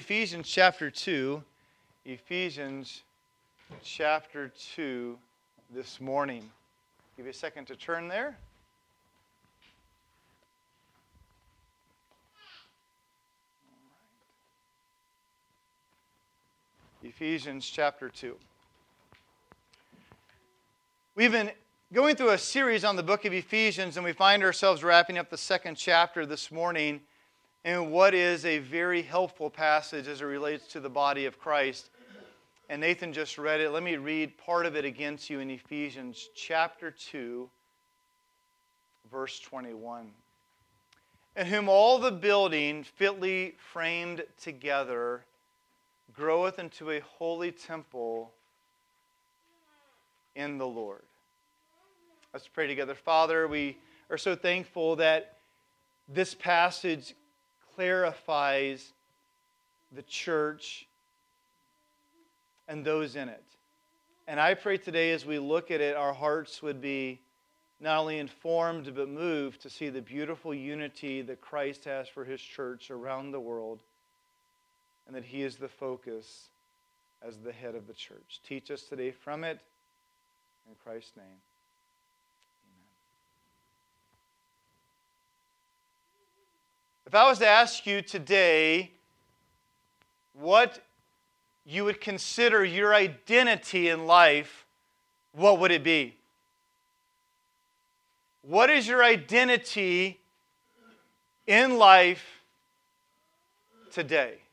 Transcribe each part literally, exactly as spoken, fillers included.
Ephesians chapter two. Ephesians chapter two this morning. Give you a second to turn there. Ephesians chapter two. We've been going through a series on the book of Ephesians, and we find ourselves wrapping up the second chapter this morning in what is a very helpful passage as it relates to the body of Christ. And Nathan just read it. Let me read part of it again to you in Ephesians chapter two, verse twenty-one. In whom all the building fitly framed together groweth into a holy temple in the Lord. Let's pray together. Father, we are so thankful that this passage clarifies the church and those in it. And I pray today as we look at it, our hearts would be not only informed but moved to see the beautiful unity that Christ has for His church around the world, and that He is the focus as the head of the church. Teach us today from it. In Christ's name, amen. If I was to ask you today what you would consider your identity in life, what would it be? What is your identity in life today?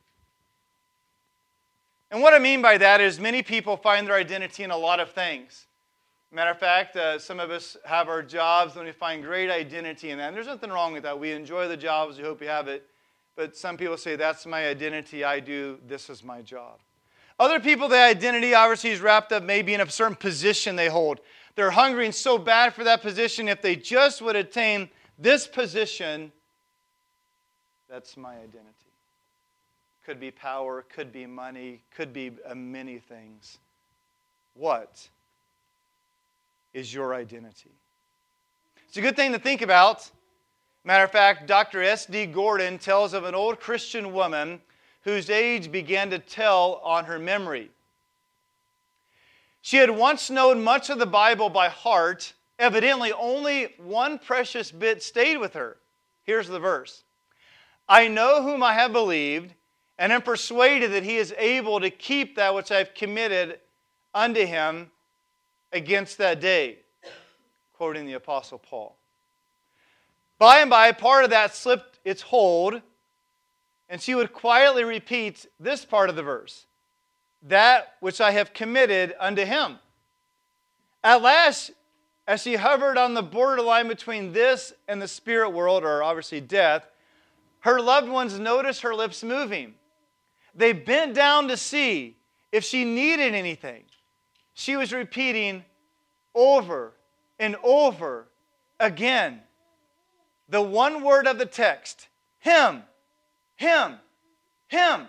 And what I mean by that is many people find their identity in a lot of things. Matter of fact, uh, some of us have our jobs and we find great identity in that. And there's nothing wrong with that. We enjoy the jobs. We hope you have it. But some people say, that's my identity. I do. This is my job. Other people, their identity obviously is wrapped up maybe in a certain position they hold. They're hungering so bad for that position. If they just would attain this position, that's my identity. Could be power, could be money, could be uh, many things. What is your identity? It's a good thing to think about. Matter of fact, Doctor S D Gordon tells of an old Christian woman whose age began to tell on her memory. She had once known much of the Bible by heart. Evidently, only one precious bit stayed with her. Here's the verse. I know whom I have believed, and am persuaded that He is able to keep that which I have committed unto Him against that day. Quoting the Apostle Paul. By and by, part of that slipped its hold, and she would quietly repeat this part of the verse. That which I have committed unto Him. At last, as she hovered on the borderline between this and the spirit world, or obviously death, her loved ones noticed her lips moving. They bent down to see if she needed anything. She was repeating over and over again the one word of the text, Him, Him, Him.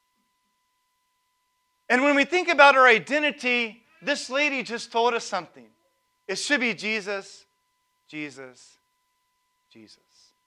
And when we think about our identity, this lady just told us something. It should be Jesus, Jesus, Jesus.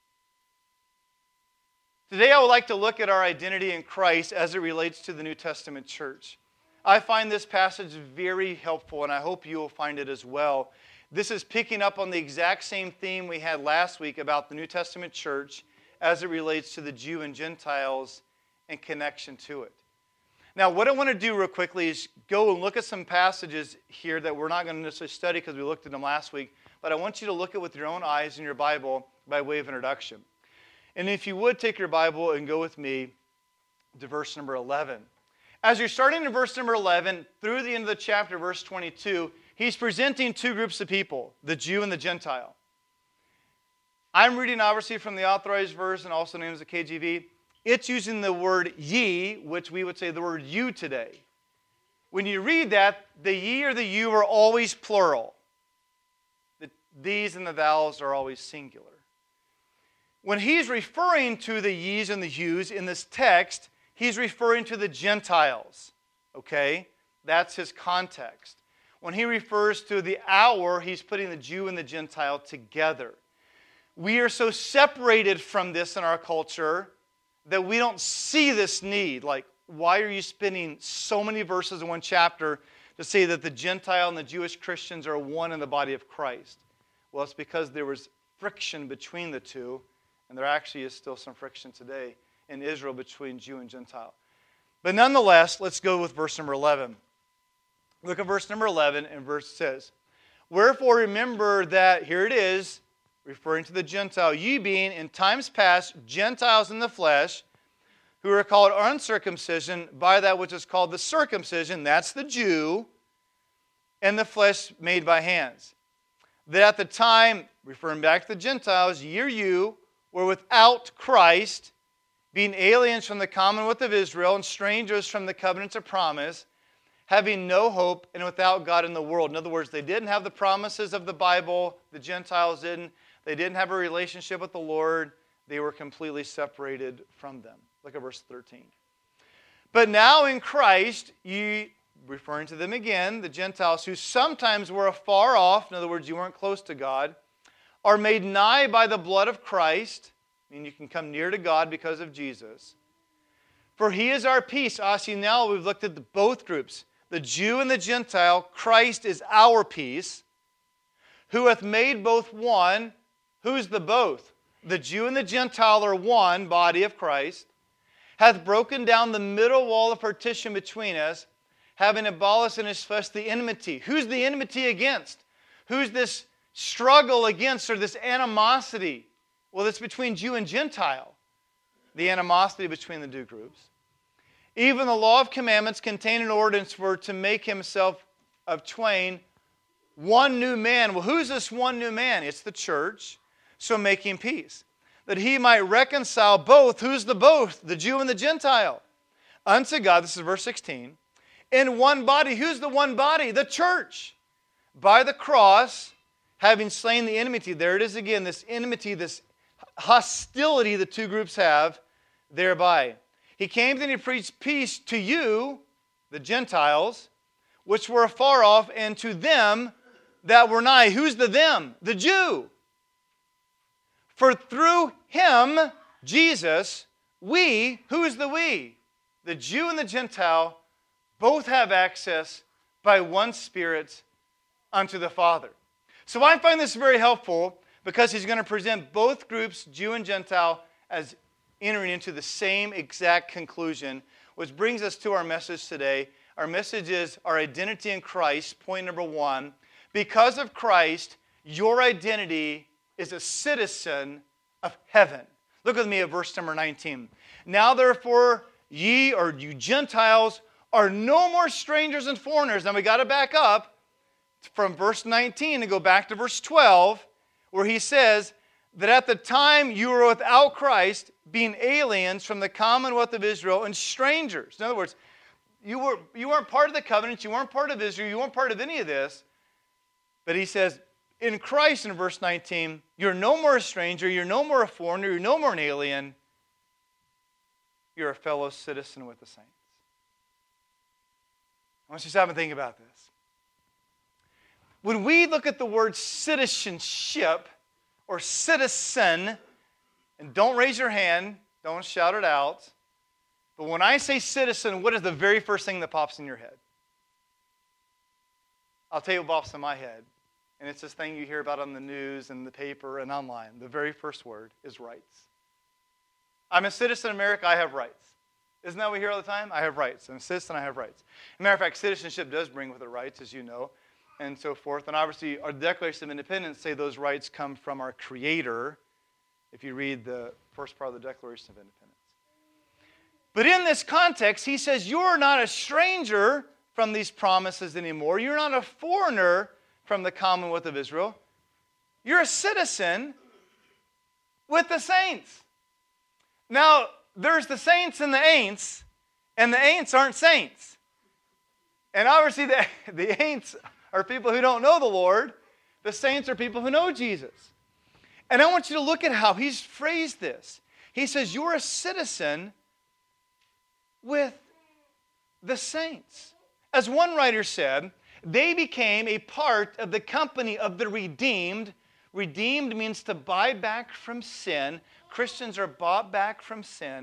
Today I would like to look at our identity in Christ as it relates to the New Testament church. I find this passage very helpful, and I hope you will find it as well. This is picking up on the exact same theme we had last week about the New Testament church as it relates to the Jew and Gentiles and connection to it. Now, what I want to do real quickly is go and look at some passages here that we're not going to necessarily study because we looked at them last week, but I want you to look at with your own eyes in your Bible by way of introduction. And if you would take your Bible and go with me to verse number eleven. As you're starting in verse number eleven, through the end of the chapter, verse twenty-two, he's presenting two groups of people, the Jew and the Gentile. I'm reading obviously from the Authorized Version, also known as the K J V. It's using the word ye, which we would say the word you today. When you read that, the ye or the you are always plural. The these and the thous are always singular. When he's referring to the ye's and the you's in this text, he's referring to the Gentiles. Okay? That's his context. When he refers to the our, he's putting the Jew and the Gentile together. We are so separated from this in our culture that we don't see this need. Like, why are you spending so many verses in one chapter to say that the Gentile and the Jewish Christians are one in the body of Christ? Well, it's because there was friction between the two, and there actually is still some friction today in Israel between Jew and Gentile. But nonetheless, let's go with verse number eleven. Look at verse number eleven, and verse says, "Wherefore remember that," here it is, referring to the Gentile, "ye being in times past Gentiles in the flesh, who are called uncircumcision by that which is called the circumcision," that's the Jew, "and the flesh made by hands. That at the time," referring back to the Gentiles, "ye or you were without Christ, being aliens from the commonwealth of Israel, and strangers from the covenants of promise, having no hope and without God in the world." In other words, they didn't have the promises of the Bible. The Gentiles didn't. They didn't have a relationship with the Lord. They were completely separated from them. Look at verse thirteen. "But now in Christ, ye," referring to them again, the Gentiles, "who sometimes were afar off," in other words, you weren't close to God, "are made nigh by the blood of Christ," I mean, you can come near to God because of Jesus. "For he is our peace." Ah, see, now we've looked at the, both groups. The Jew and the Gentile, Christ is our peace, "who hath made both one." Who's the both? The Jew and the Gentile are one body of Christ. "Hath broken down the middle wall of partition between us, having abolished in his flesh the enmity." Who's the enmity against? Who's this struggle against, or this animosity? Well, it's between Jew and Gentile. The animosity between the two groups. "Even the law of commandments contained an ordinance for to make himself of twain one new man." Well, who's this one new man? It's the church. "So making peace, that he might reconcile both." Who's the both? The Jew and the Gentile. "Unto God," this is verse sixteen, "in one body." Who's the one body? The church. "By the cross, having slain the enmity." There it is again, this enmity, this hostility the two groups have thereby. "He came and he preached peace to you," the Gentiles, "which were afar off, and to them that were nigh." Who's the them? The Jew. "For through him," Jesus, "we," who's the we? The Jew and the Gentile both have access by one Spirit unto the Father. So I find this very helpful because he's going to present both groups, Jew and Gentile, as entering into the same exact conclusion, which brings us to our message today. Our message is our identity in Christ, point number one. Because of Christ, your identity is a citizen of heaven. Look with me at verse number nineteen. "Now therefore ye," or you Gentiles, "are no more strangers and foreigners." Now we got to back up from verse nineteen and go back to verse twelve, where he says that at the time you were without Christ, being aliens from the commonwealth of Israel and strangers. In other words, you, were, you weren't part of the covenant, you weren't part of Israel, you weren't part of any of this. But he says, in Christ, in verse nineteen, you're no more a stranger, you're no more a foreigner, you're no more an alien. You're a fellow citizen with the saints. I want you to stop and think about this. When we look at the word citizenship or citizen, and don't raise your hand, don't shout it out, but when I say citizen, what is the very first thing that pops in your head? I'll tell you what pops in my head. And it's this thing you hear about on the news and the paper and online. The very first word is rights. I'm a citizen of America, I have rights. Isn't that what we hear all the time? I have rights. I'm a citizen, I have rights. As a matter of fact, citizenship does bring with it rights, as you know, and so forth. And obviously, our Declaration of Independence say those rights come from our Creator, if you read the first part of the Declaration of Independence. But in this context, he says, you're not a stranger from these promises anymore. You're not a foreigner from the commonwealth of Israel. You're a citizen with the saints. Now, there's the saints and the ain'ts, and the ain'ts aren't saints. And obviously, the, the ain'ts are people who don't know the Lord. The saints are people who know Jesus. And I want you to look at how he's phrased this. He says, you're a citizen with the saints. As one writer said, they became a part of the company of the redeemed. Redeemed means to buy back from sin. Christians are bought back from sin.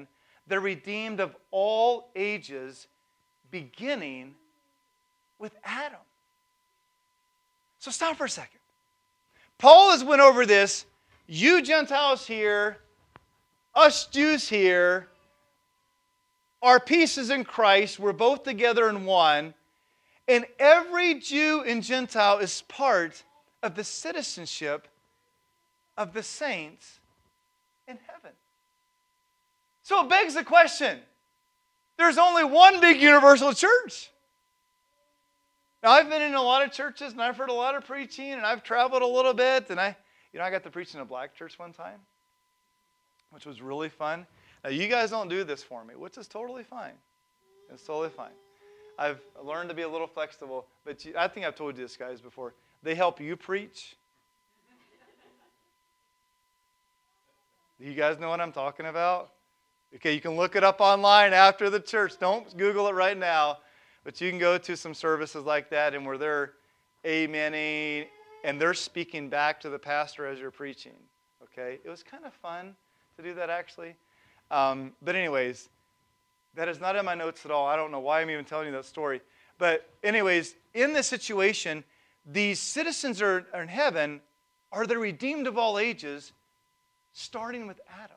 the redeemed of all ages, beginning with Adam. So stop for a second. Paul has went over this. You Gentiles here, us Jews here, are pieces in Christ. We're both together in one. And every Jew and Gentile is part of the citizenship of the saints in heaven. So it begs the question, there's only one big universal church. Now, I've been in a lot of churches, and I've heard a lot of preaching, and I've traveled a little bit, and I, you know, I got to preach in a black church one time, which was really fun. Now, you guys don't do this for me, which is totally fine. It's totally fine. I've learned to be a little flexible, but you, I think I've told you this, guys, before. They help you preach. Do you guys know what I'm talking about? Okay, you can look it up online after the church. Don't Google it right now. But you can go to some services like that and where they're amening and they're speaking back to the pastor as you're preaching. Okay? It was kind of fun to do that, actually. Um, but anyways, that is not in my notes at all. I don't know why I'm even telling you that story. But anyways, in this situation, these citizens are, are in heaven are the redeemed of all ages, starting with Adam.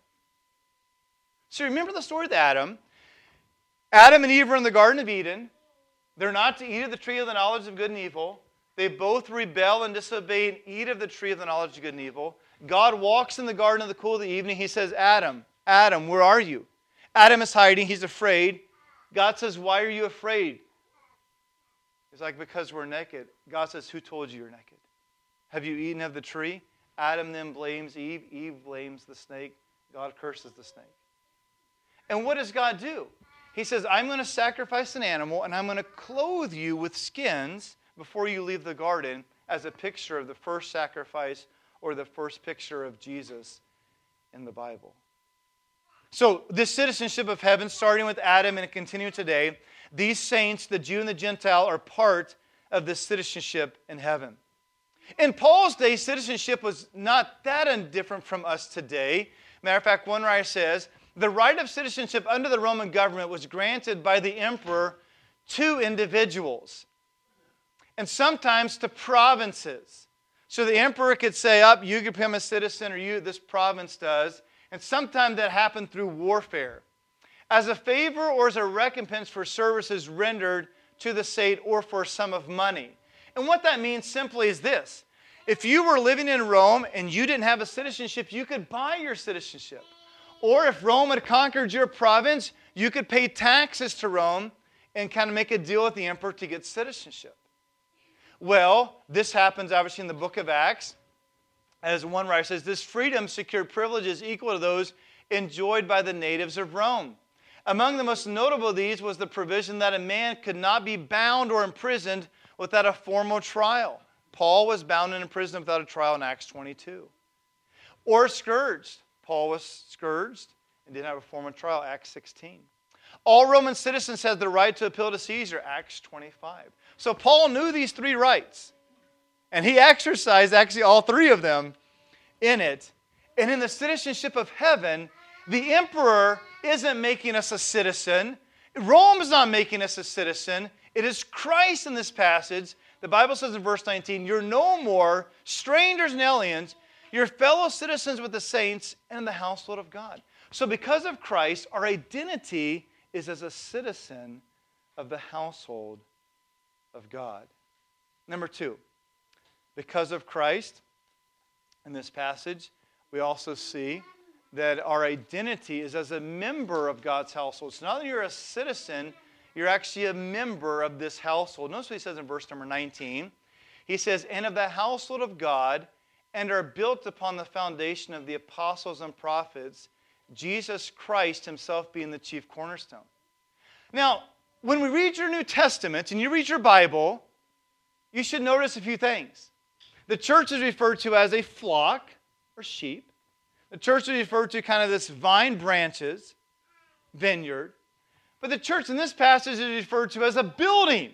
So remember the story with Adam. Adam and Eve were in the Garden of Eden. They're not to eat of the tree of the knowledge of good and evil. They both rebel and disobey and eat of the tree of the knowledge of good and evil. God walks in the garden in the cool of the evening. He says, Adam, Adam, where are you? Adam is hiding. He's afraid. God says, why are you afraid? He's like, because we're naked. God says, who told you you're naked? Have you eaten of the tree? Adam then blames Eve. Eve blames the snake. God curses the snake. And what does God do? He says, I'm going to sacrifice an animal and I'm going to clothe you with skins before you leave the garden as a picture of the first sacrifice or the first picture of Jesus in the Bible. So this citizenship of heaven, starting with Adam and continuing today, these saints, the Jew and the Gentile, are part of this citizenship in heaven. In Paul's day, citizenship was not that different from us today. Matter of fact, one writer says, the right of citizenship under the Roman government was granted by the emperor to individuals and sometimes to provinces. So the emperor could say, up, you become a citizen, or you, this province does. And sometimes that happened through warfare. As a favor or as a recompense for services rendered to the state or for a sum of money. And what that means simply is this. If you were living in Rome and you didn't have a citizenship, you could buy your citizenship. Or if Rome had conquered your province, you could pay taxes to Rome and kind of make a deal with the emperor to get citizenship. Well, this happens obviously in the book of Acts. As one writer says, this freedom secured privileges equal to those enjoyed by the natives of Rome. Among the most notable of these was the provision that a man could not be bound or imprisoned without a formal trial. Paul was bound and imprisoned without a trial in Acts twenty-two. Or scourged. Paul was scourged and didn't have a formal trial, Acts sixteen. All Roman citizens had the right to appeal to Caesar, Acts twenty-five. So Paul knew these three rights. And he exercised actually all three of them in it. And in the citizenship of heaven, the emperor isn't making us a citizen. Rome is not making us a citizen. It is Christ in this passage. The Bible says in verse nineteen, you're no more strangers and aliens. You're fellow citizens with the saints and the household of God. So because of Christ, our identity is as a citizen of the household of God. Number two, because of Christ, in this passage, we also see that our identity is as a member of God's household. So now that you're a citizen, you're actually a member of this household. Notice what he says in verse number nineteen. He says, and of the household of God, and are built upon the foundation of the apostles and prophets, Jesus Christ himself being the chief cornerstone. Now, when we read your New Testament and you read your Bible, you should notice a few things. The church is referred to as a flock or sheep. The church is referred to kind of this vine branches, vineyard. But the church in this passage is referred to as a building.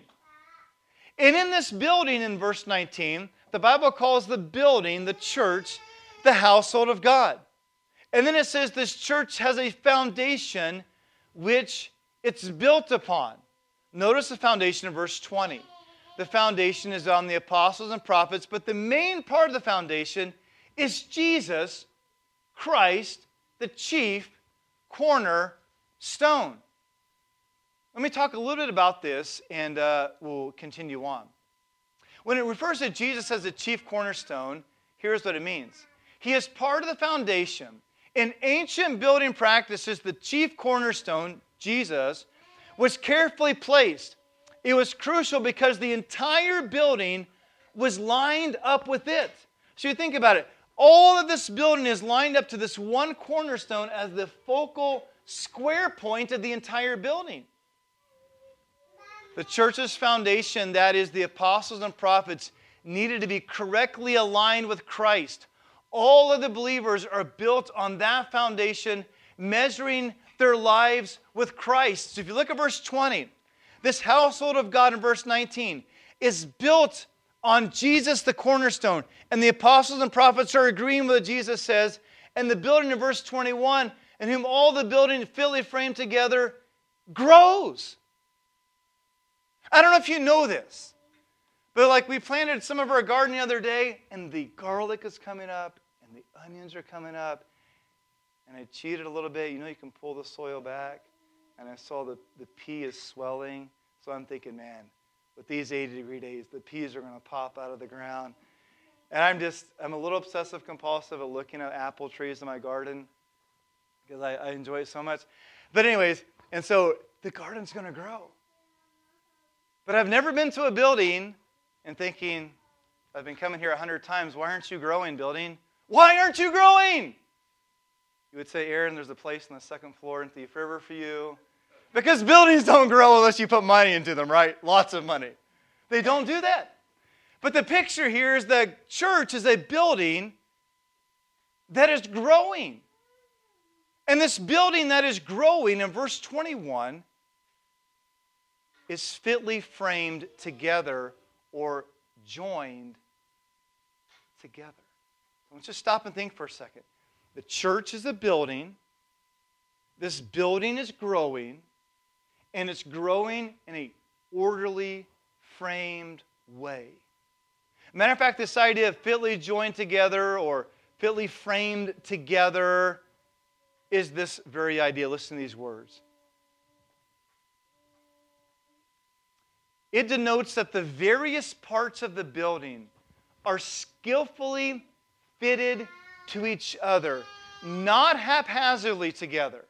And in this building, in verse nineteen, the Bible calls the building, the church, the household of God. And then it says this church has a foundation which it's built upon. Notice the foundation in verse twenty. The foundation is on the apostles and prophets, but the main part of the foundation is Jesus Christ, the chief cornerstone. Let me talk a little bit about this, and uh, we'll continue on. When it refers to Jesus as the chief cornerstone, here's what it means. He is part of the foundation. In ancient building practices, the chief cornerstone, Jesus, was carefully placed. It was crucial because the entire building was lined up with it. So you think about it. All of this building is lined up to this one cornerstone as the focal square point of the entire building. The church's foundation, that is the apostles and prophets, needed to be correctly aligned with Christ. All of the believers are built on that foundation, measuring their lives with Christ. So if you look at verse twenty, this household of God in verse nineteen is built on Jesus the cornerstone. And the apostles and prophets are agreeing with what Jesus says. And the building in verse twenty-one, in whom all the building fitly framed together grows. I don't know if you know this, but like we planted some of our garden the other day, and the garlic is coming up, and the onions are coming up, and I cheated a little bit. You know you can pull the soil back, and I saw the, the pea is swelling, so I'm thinking, man, with these eighty degree days, the peas are going to pop out of the ground. And I'm just, I'm a little obsessive compulsive at looking at apple trees in my garden, because I, I enjoy it so much. But anyways, and so the garden's going to grow. But I've never been to a building and thinking, I've been coming here a hundred times, why aren't you growing, building? Why aren't you growing? You would say, Aaron, there's a place on the second floor in Thief River for you. Because buildings don't grow unless you put money into them, right? Lots of money. They don't do that. But the picture here is the church is a building that is growing. And this building that is growing in verse twenty-one is fitly framed together or joined together. Let's just stop and think for a second. The church is a building. This building is growing, and it's growing in an orderly, framed way. Matter of fact, this idea of fitly joined together or fitly framed together is this very idea. Listen to these words. It denotes that the various parts of the building are skillfully fitted to each other, not haphazardly together.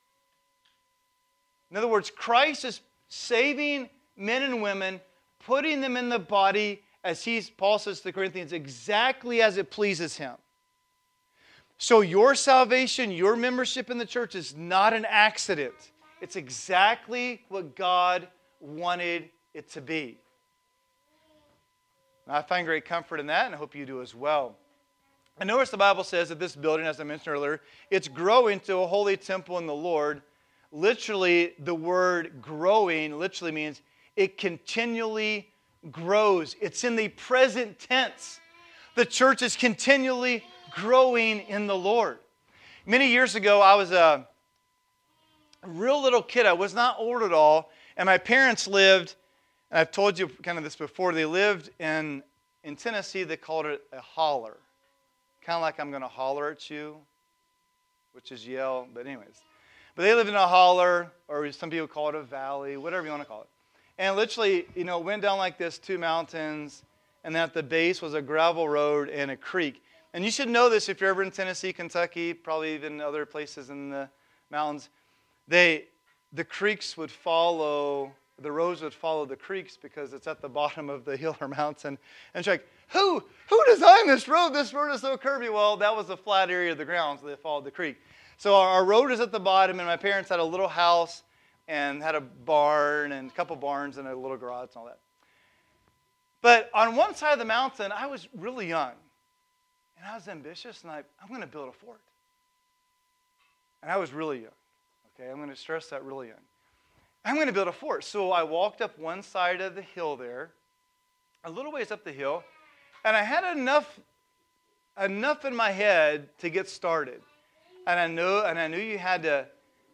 In other words, Christ is saving men and women, putting them in the body, as he, Paul says to the Corinthians, exactly as it pleases him. So your salvation, your membership in the church is not an accident. It's exactly what God wanted it to be. And I find great comfort in that, and I hope you do as well. And notice the Bible says that this building, as I mentioned earlier, it's growing to a holy temple in the Lord. Literally, the word growing literally means it continually grows. It's in the present tense. The church is continually growing in the Lord. Many years ago, I was a real little kid. I was not old at all, and my parents lived, and I've told you kind of this before, they lived in, in Tennessee. They called it a holler. Kind of like I'm going to holler at you, which is yell, but anyways. But they lived in a holler, or some people call it a valley, whatever you want to call it. And literally, you know, went down like this, two mountains, and then at the base was a gravel road and a creek. And you should know this if you're ever in Tennessee, Kentucky, probably even other places in the mountains. They, the creeks would follow, the roads would follow the creeks because it's at the bottom of the hill or mountain. And it's like, who, who designed this road? This road is so curvy. Well, that was the flat area of the ground, so they followed the creek. So our, our road is at the bottom, and my parents had a little house and had a barn and a couple barns and a little garage and all that. But on one side of the mountain, I was really young. And I was ambitious, and I, I'm going to build a fort. And I was really young. Okay, I'm going to stress that really young. I'm going to build a fort. So I walked up one side of the hill there, a little ways up the hill, and I had enough, enough in my head to get started. And I knew, and I knew you had to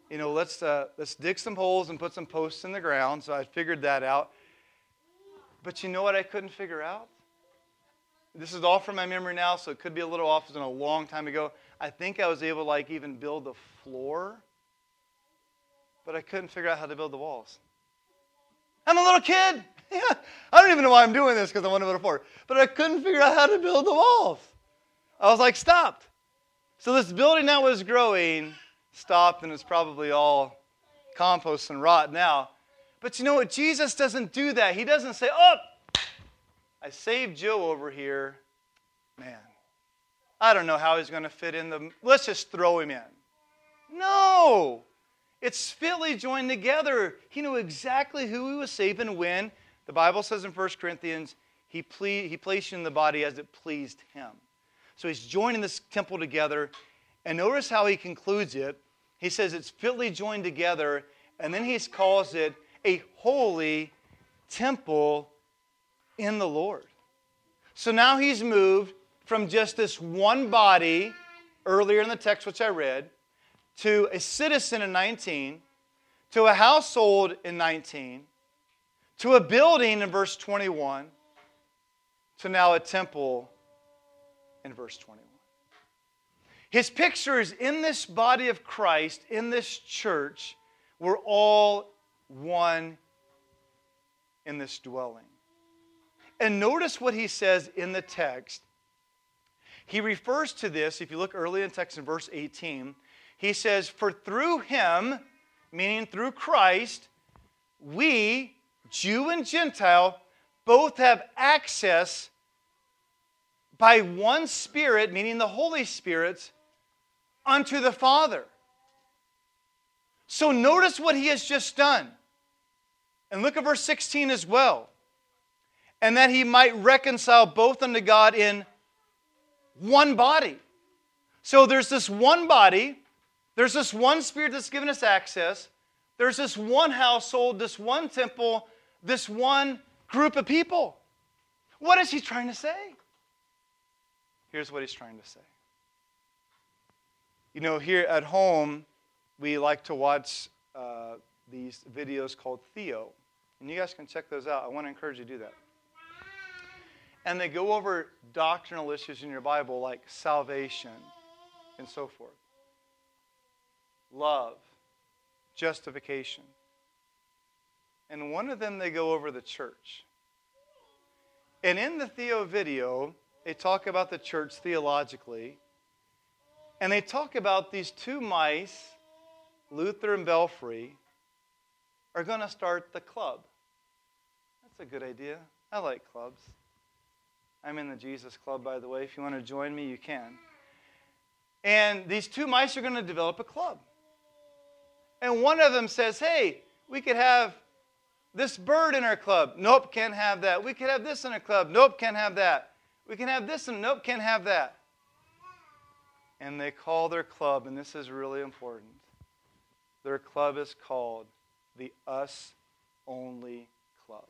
you know, let's uh, let's dig some holes and put some posts in the ground. So I figured that out. But you know what I couldn't figure out? This is all from my memory now, so it could be a little off. It was a long time ago. I think I was able to like even build the floor, but I couldn't figure out how to build the walls. I'm a little kid. Yeah, I don't even know why I'm doing this because I want to build a floor, but I couldn't figure out how to build the walls. I was like, stopped. So this building that was growing stopped, and it's probably all compost and rot now. But you know what? Jesus doesn't do that. He doesn't say, oh, I saved Joe over here. Man, I don't know how he's going to fit in the, let's just throw him in. No. It's fitly joined together. He knew exactly who he was saving when. The Bible says in First Corinthians, he, ple- he placed you in the body as it pleased him. So he's joining this temple together. And notice how he concludes it. He says it's fitly joined together. And then he calls it a holy temple in the Lord. So now he's moved from just this one body, earlier in the text which I read, to a citizen in nineteen, to a household in nineteen, to a building in verse twenty-one, to now a temple in verse twenty-one. His pictures in this body of Christ, in this church, were all one in this dwelling. And notice what he says in the text. He refers to this, if you look early in the text in verse eighteen, he says, for through him, meaning through Christ, we, Jew and Gentile, both have access by one Spirit, meaning the Holy Spirit, unto the Father. So notice what he has just done. And look at verse sixteen as well. And that he might reconcile both unto God in one body. So there's this one body, there's this one Spirit that's given us access, there's this one household, this one temple, this one group of people. What is he trying to say? Here's what he's trying to say. You know, here at home, we like to watch uh, these videos called Theo. And you guys can check those out. I want to encourage you to do that. And they go over doctrinal issues in your Bible like salvation and so forth. Love, justification. And one of them, they go over the church. And in the Theo video, they talk about the church theologically. And they talk about these two mice, Luther and Belfry, are going to start the club. That's a good idea. I like clubs. I'm in the Jesus Club, by the way. If you want to join me, you can. And these two mice are going to develop a club. And one of them says, hey, we could have this bird in our club. Nope, can't have that. We could have this in our club. Nope, can't have that. We can have this and nope, can't have that. And they call their club, and this is really important. Their club is called the Us Only Club.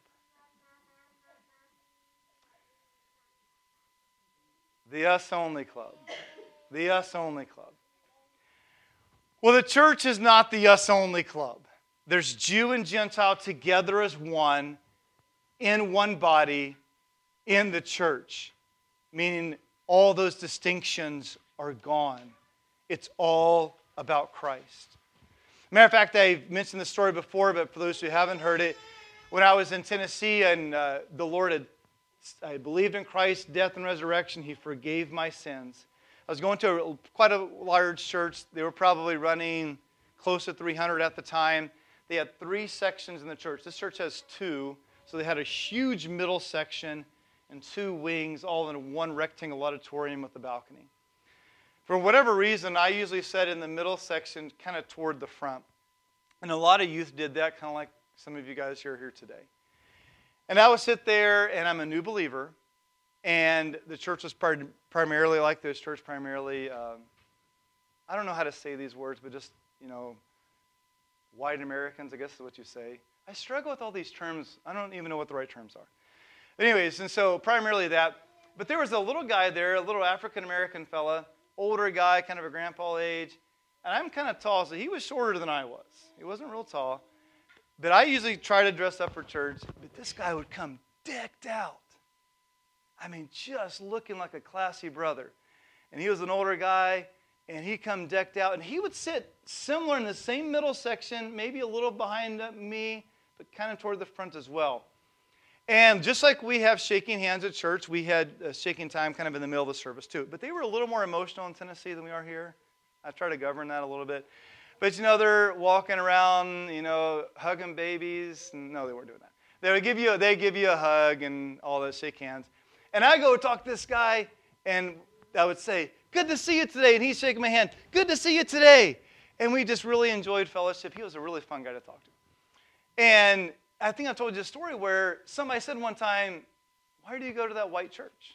The Us Only Club. The Us Only Club. Well, the church is not the Us Only Club. There's Jew and Gentile together as one, in one body, in the church. Meaning all those distinctions are gone. It's all about Christ. Matter of fact, I've mentioned this story before, but for those who haven't heard it, when I was in Tennessee and uh, the Lord had, I believed in Christ's death and resurrection, He forgave my sins. I was going to a, quite a large church. They were probably running close to three hundred at the time. They had three sections in the church. This church has two, so they had a huge middle section and two wings, all in one rectangle auditorium with a balcony. For whatever reason, I usually sat in the middle section, kind of toward the front. And a lot of youth did that, kind of like some of you guys who are here today. And I would sit there, and I'm a new believer, and the church was prim- primarily like this church, primarily, um, I don't know how to say these words, but just, you know, white Americans, I guess is what you say. I struggle with all these terms. I don't even know what the right terms are. Anyways, and so primarily that. But there was a little guy there, a little African-American fella, older guy, kind of a grandpa age, And I'm kind of tall, so he was shorter than I was. He wasn't real tall. But I usually try to dress up for church. But this guy would come decked out. I mean, just looking like a classy brother. And he was an older guy, and he'd come decked out. And he would sit similar in the same middle section, maybe a little behind me, but kind of toward the front as well. And just like we have shaking hands at church, we had a shaking time kind of in the middle of the service too. But they were a little more emotional in Tennessee than we are here. I try to govern that a little bit. But, you know, they're walking around, you know, hugging babies. No, they weren't doing that. They would give you, they give you a hug and all that, shake hands. And I go talk to this guy, and I would say, good to see you today. And he's shaking my hand, good to see you today. And we just really enjoyed fellowship. He was a really fun guy to talk to. And I think I told you a story where somebody said one time, why do you go to that white church?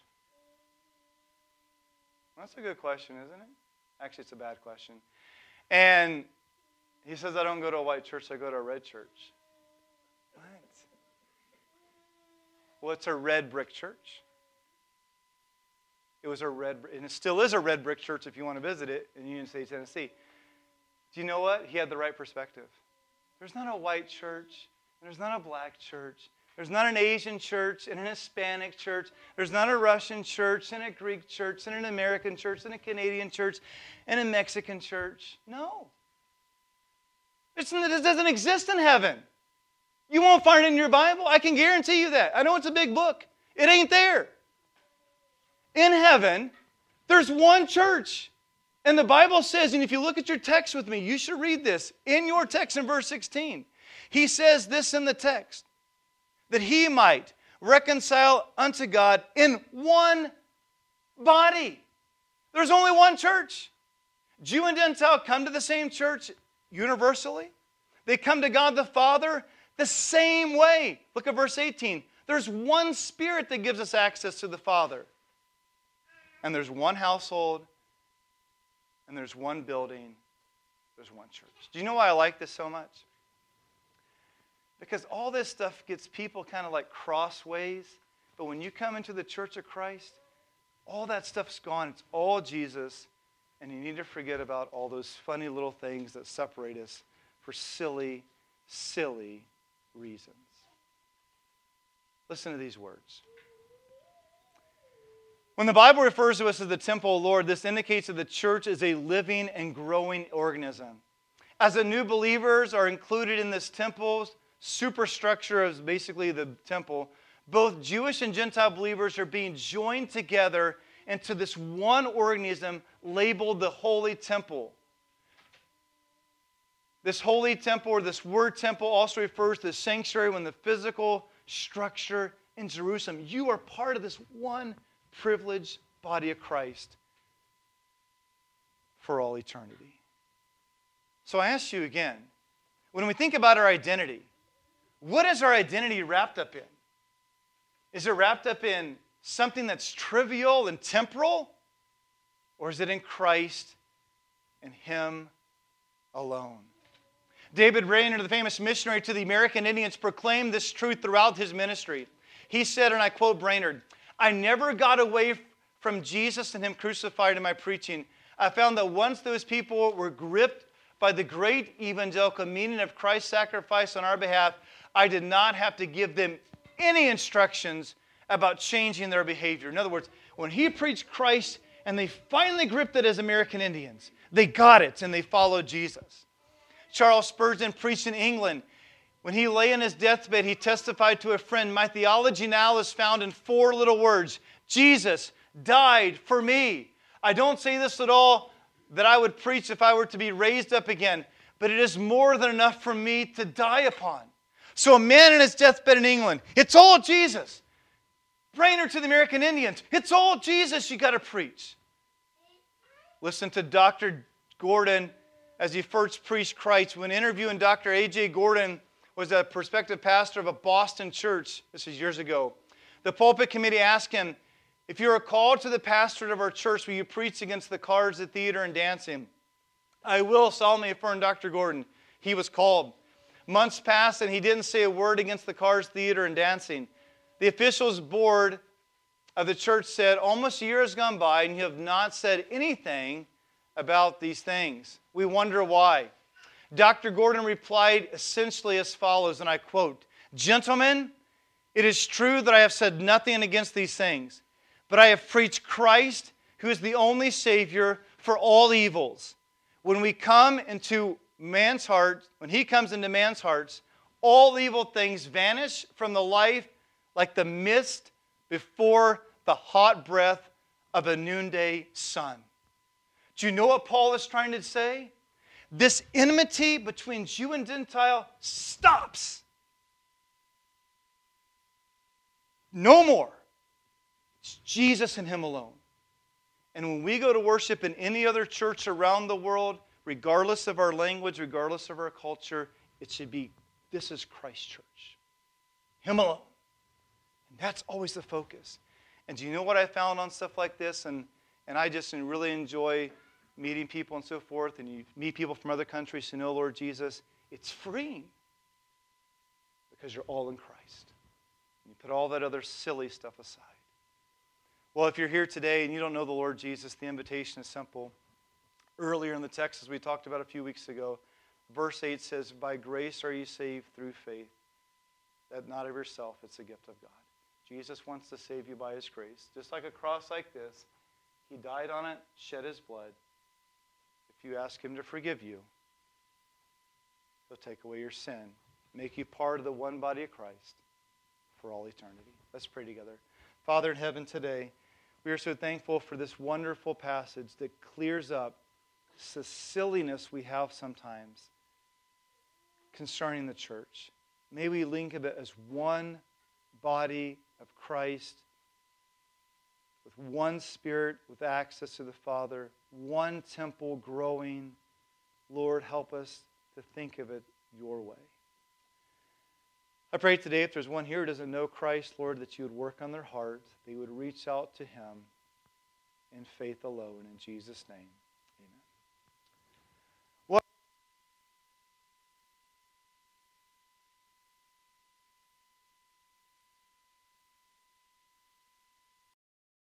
Well, that's a good question, isn't it? Actually, it's a bad question. And he says, I don't go to a white church, I go to a red church. What? Well, it's a red brick church. It was a red, and it still is a red brick church if you want to visit it in Union City, Tennessee. Do you know what? He had the right perspective. There's not a white church. There's not a black church. There's not an Asian church and an Hispanic church. There's not a Russian church and a Greek church and an American church and a Canadian church and a Mexican church. No. It's, it doesn't exist in heaven. You won't find it in your Bible. I can guarantee you that. I know it's a big book. It ain't there. In heaven, there's one church. And the Bible says, and if you look at your text with me, you should read this. In your text in verse sixteen, he says this in the text, that he might reconcile unto God in one body. There's only one church. Jew and Gentile come to the same church universally. They come to God the Father the same way. Look at verse eighteen. There's one Spirit that gives us access to the Father. And there's one household, and there's one building, there's one church. Do you know why I like this so much? Because all this stuff gets people kind of like crossways. But when you come into the church of Christ, all that stuff's gone. It's all Jesus. And you need to forget about all those funny little things that separate us for silly, silly reasons. Listen to these words. When the Bible refers to us as the temple of the Lord, this indicates that the church is a living and growing organism. As the new believers are included in this temple, superstructure is basically the temple, both Jewish and Gentile believers are being joined together into this one organism labeled the Holy Temple. This Holy Temple, or this word temple, also refers to the sanctuary when the physical structure in Jerusalem. You are part of this one privileged body of Christ for all eternity. So I ask you again, when we think about our identity, what is our identity wrapped up in? Is it wrapped up in something that's trivial and temporal? Or is it in Christ and Him alone? David Brainerd, the famous missionary to the American Indians, proclaimed this truth throughout his ministry. He said, and I quote Brainerd, I never got away from Jesus and Him crucified in my preaching. I found that once those people were gripped by the great evangelical meaning of Christ's sacrifice on our behalf, I did not have to give them any instructions about changing their behavior. In other words, when He preached Christ and they finally gripped it as American Indians, they got it and they followed Jesus. Charles Spurgeon preached in England. When he lay on his deathbed, he testified to a friend, my theology now is found in four little words. Jesus died for me. I don't say this at all that I would preach if I were to be raised up again, but it is more than enough for me to die upon. So a man in his deathbed in England, it's all Jesus. Brainerd to the American Indians, it's all Jesus you got to preach. Listen to Doctor Gordon as he first preached Christ. When interviewing Doctor A J Gordon, was a prospective pastor of a Boston church. This is years ago. The pulpit committee asked him, if you are called to the pastorate of our church, will you preach against the cars, the theater, and dancing? I will, solemnly affirm Doctor Gordon. He was called. Months passed and he didn't say a word against the cars, theater, and dancing. The officials board of the church said, almost a year has gone by and you have not said anything about these things. We wonder why. Doctor Gordon replied essentially as follows, and I quote, "Gentlemen, it is true that I have said nothing against these things, but I have preached Christ, who is the only Savior for all evils. When we come into man's heart, when He comes into man's hearts, all evil things vanish from the life like the mist before the hot breath of a noonday sun." Do you know what Paul is trying to say? This enmity between Jew and Gentile stops. No more. It's Jesus and Him alone. And when we go to worship in any other church around the world, regardless of our language, regardless of our culture, it should be, this is Christ Church. Him alone. And that's always the focus. And do you know what I found on stuff like this? And, and I just really enjoy meeting people and so forth, and you meet people from other countries who know Lord Jesus. It's freeing because you're all in Christ. You put all that other silly stuff aside. Well, if you're here today and you don't know the Lord Jesus, the invitation is simple. Earlier in the text, as we talked about a few weeks ago, verse eight says, "By grace are you saved through faith, that not of yourself, it's a gift of God." Jesus wants to save you by His grace. Just like a cross like this, He died on it, shed His blood. If you ask Him to forgive you, He'll take away your sin, make you part of the one body of Christ for all eternity. Let's pray together. Father in heaven, today, we are so thankful for this wonderful passage that clears up the silliness we have sometimes concerning the church. May we link of it as one body of Christ, with one Spirit, with access to the Father, one temple growing. Lord, help us to think of it your way. I pray today if there's one here who doesn't know Christ, Lord, that you would work on their heart, they would reach out to Him in faith alone. In Jesus' name.